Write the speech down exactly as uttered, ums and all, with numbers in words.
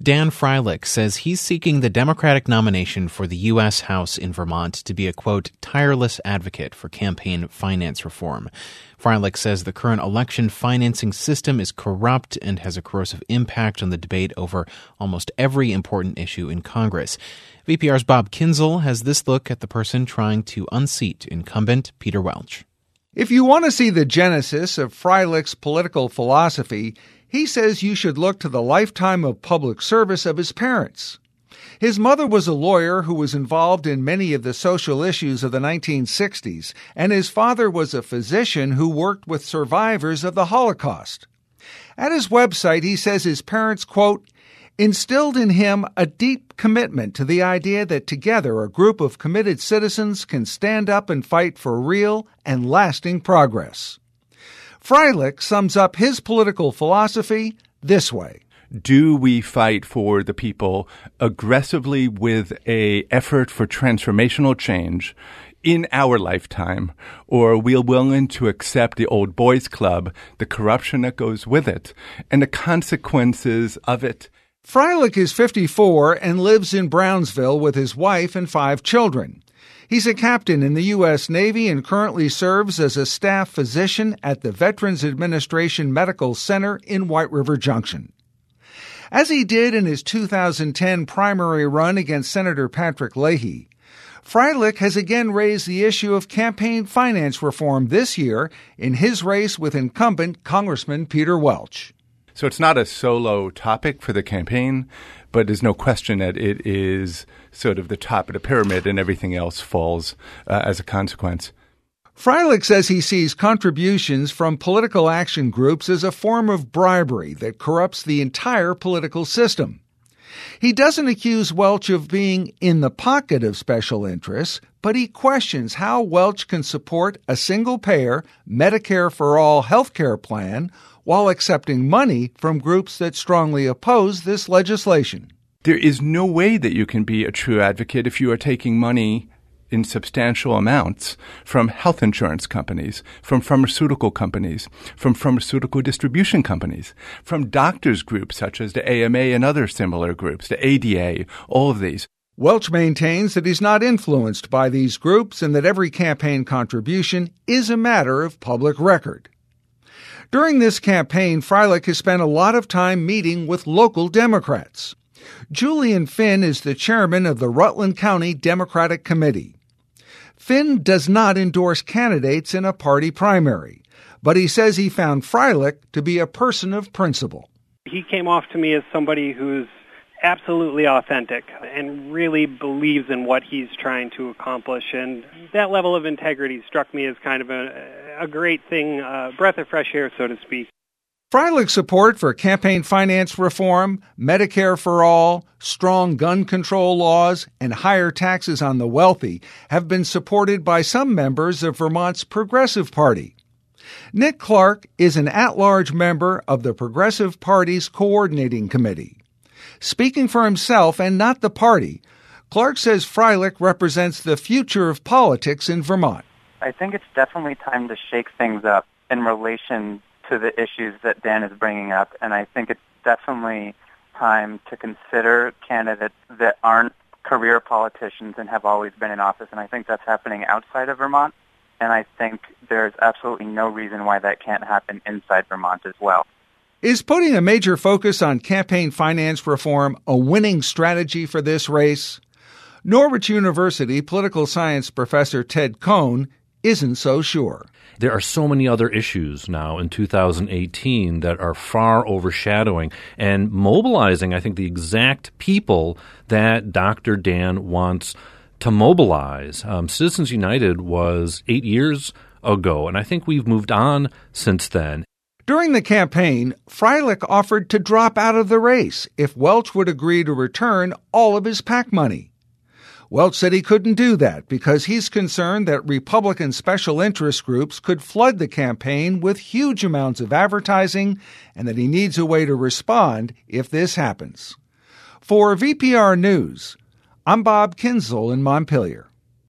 Dan Freilich says he's seeking the Democratic nomination for the U S House in Vermont to be a, quote, tireless advocate for campaign finance reform. Freilich says the current election financing system is corrupt and has a corrosive impact on the debate over almost every important issue in Congress. V P R's Bob Kinzel has this look at the person trying to unseat incumbent Peter Welch. If you want to see the genesis of Freilich's political philosophy, he says you should look to the lifetime of public service of his parents. His mother was a lawyer who was involved in many of the social issues of the nineteen sixties, and his father was a physician who worked with survivors of the Holocaust. At his website, he says his parents, quote, instilled in him a deep commitment to the idea that together a group of committed citizens can stand up and fight for real and lasting progress. Freilich sums up his political philosophy this way. Do we fight for the people aggressively with a effort for transformational change in our lifetime, or are we willing to accept the old boys club, the corruption that goes with it, and the consequences of it? Freilich is fifty-four and lives in Brownsville with his wife and five children. He's a captain in the U S Navy and currently serves as a staff physician at the Veterans Administration Medical Center in White River Junction. As he did in his two thousand ten primary run against Senator Patrick Leahy, Freilich has again raised the issue of campaign finance reform this year in his race with incumbent Congressman Peter Welch. So it's not a solo topic for the campaign, but there's no question that it is sort of the top of the pyramid and everything else falls uh, as a consequence. Freilich says he sees contributions from political action groups as a form of bribery that corrupts the entire political system. He doesn't accuse Welch of being in the pocket of special interests, but he questions how Welch can support a single-payer Medicare for All health care plan while accepting money from groups that strongly oppose this legislation. There is no way that you can be a true advocate if you are taking money in substantial amounts from health insurance companies, from pharmaceutical companies, from pharmaceutical distribution companies, from doctors' groups such as the A M A and other similar groups, the A D A, all of these. Welch maintains that he's not influenced by these groups and that every campaign contribution is a matter of public record. During this campaign, Freilich has spent a lot of time meeting with local Democrats. Julian Finn is the chairman of the Rutland County Democratic Committee. Finn does not endorse candidates in a party primary, but he says he found Freilich to be a person of principle. He came off to me as somebody who's absolutely authentic and really believes in what he's trying to accomplish. And that level of integrity struck me as kind of a, a great thing, a breath of fresh air, so to speak. Freilich's support for campaign finance reform, Medicare for All, strong gun control laws, and higher taxes on the wealthy have been supported by some members of Vermont's Progressive Party. Nick Clark is an at-large member of the Progressive Party's Coordinating Committee. Speaking for himself and not the party, Clark says Freilich represents the future of politics in Vermont. I think it's definitely time to shake things up in relation to the issues that Dan is bringing up, and I think it's definitely time to consider candidates that aren't career politicians and have always been in office, and I think that's happening outside of Vermont, and I think there's absolutely no reason why that can't happen inside Vermont as well. Is putting a major focus on campaign finance reform a winning strategy for this race? Norwich University political science professor Ted Cohn isn't so sure. There are so many other issues now in two thousand eighteen that are far overshadowing and mobilizing, I think, the exact people that Doctor Dan wants to mobilize. Um, Citizens United was eight years ago, and I think we've moved on since then. During the campaign, Freilich offered to drop out of the race if Welch would agree to return all of his PAC money. Welch said he couldn't do that because he's concerned that Republican special interest groups could flood the campaign with huge amounts of advertising and that he needs a way to respond if this happens. For V P R News, I'm Bob Kinzel in Montpelier.